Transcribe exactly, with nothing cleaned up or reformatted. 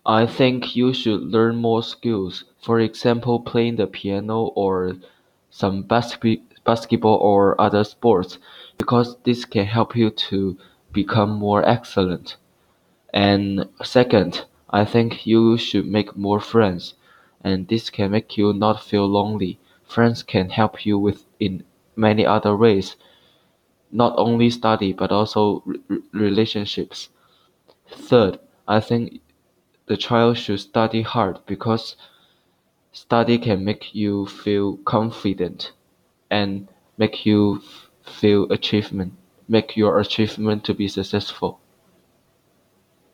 I think you should learn more skills, for example playing the piano or some basket basketball or other sports, because this can help you to become more excellent. And second, I think you should make more friends, and this can make you not feel lonely. Friends can help you with in many other ways, not only study but also re- relationships. Third, I think the child should study hard because study can make you feel confident and make you feel achievement, make your achievement to be successful.